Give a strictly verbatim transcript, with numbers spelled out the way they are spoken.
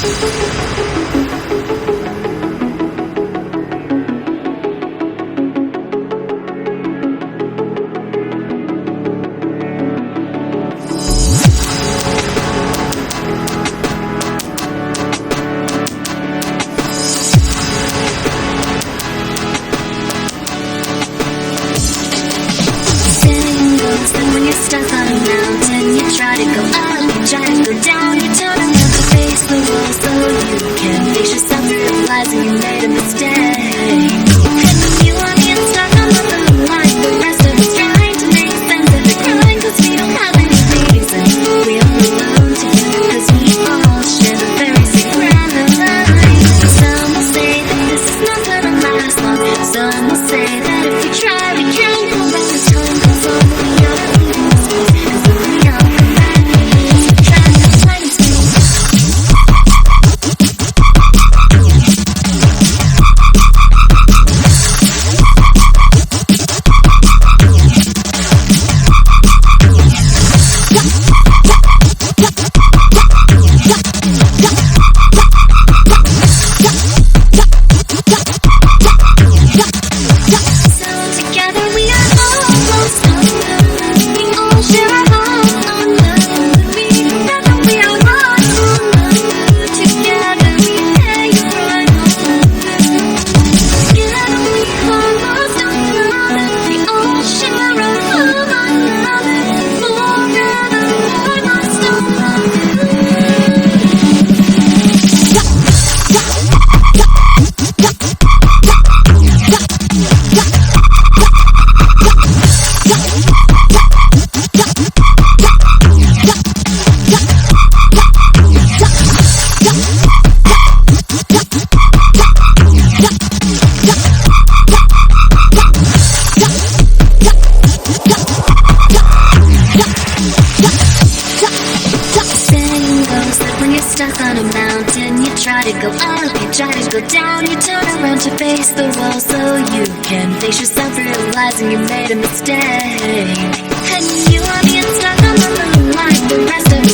Stuck on a mountain, you try to go up, you try to go down, you turn around to face the wall so you can face yourself, realizing you made a mistake. And when you are being stuck on the blue line, the rest of us trying to make sense of the crying, cause we don't have any reason. We are alone together, cause we all share the very same random line. Some will say that this is not gonna last long, some will say that if we try we can't go back. As time goes on, we are stuck on a mountain, you try to go up, you try to go down, you turn around to face the wall so you can face yourself, realizing you made a mistake. And you are being stuck on the blue line, the rest of